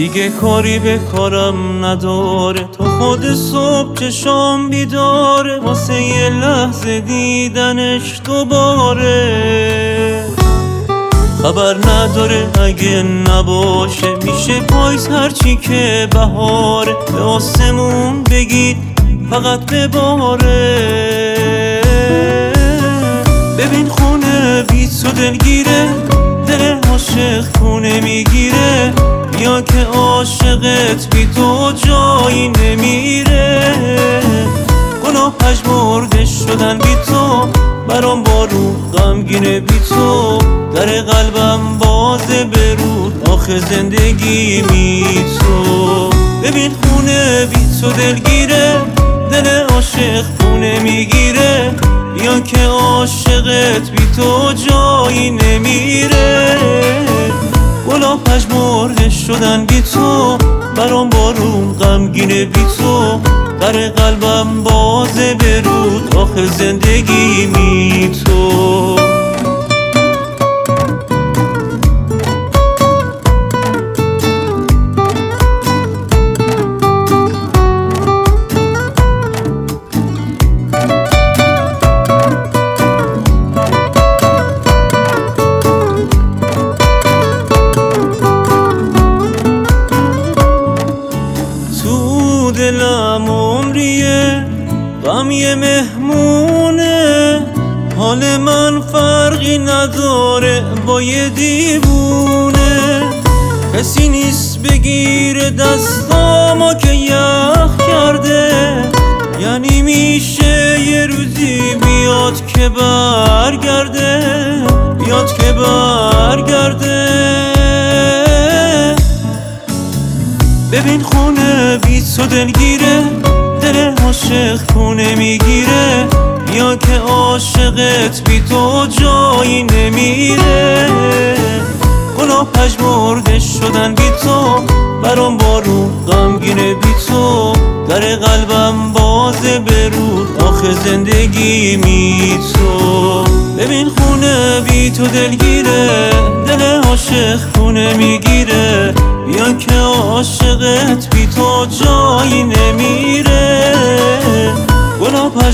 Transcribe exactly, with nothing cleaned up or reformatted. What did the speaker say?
دیگه کاری به کارم نداره، تا خود صبح چشام بیداره واسه یه لحظه دیدنش دوباره. خبر نداره اگه نباشه، میشه پاییز هرچی که بهاره، به آسمون بگید فقط بباره. ببین خونه بی تو دلگیره، دل عاشق خونه میگیره، بیا که عاشقت بی تو جایی نمیره. گناه پژمرده شدن بی تو، برام بارون غمگینه بی تو، در قلبم بازه برود آخه زندگی بی تو. ببین خونه بی تو دلگیره، دل عاشق خونه میگیره، بیا که عاشقت بی تو جایی نمیره. گلا پژمرده شدن بی تو، برام بارون غمگینه بی تو، در قلبم بازه برود آخه زندگی بی تو. دلم عمریه، غم یه مهمونه، حال من فرقی نداره با یه دیوونه. کسی نیست بگیره دستامو که یخ کرده، یعنی میشه یه روزی بیاد که برگرده، بیاد که برگرده. ببین خونه بی تو دلگیره، دل عاشق خونه میگیره، بیا که عاشقت بی تو جایی نمیره. گناه پژمرده شدن بی تو، برام بارون غمگینه بی تو، در قلبم بازه برود آخه زندگی بی تو. ببین خونه بی تو دلگیره، دل عاشق خونه میگیره، بیا که عاشقت بی تو جایی نمیره. گناه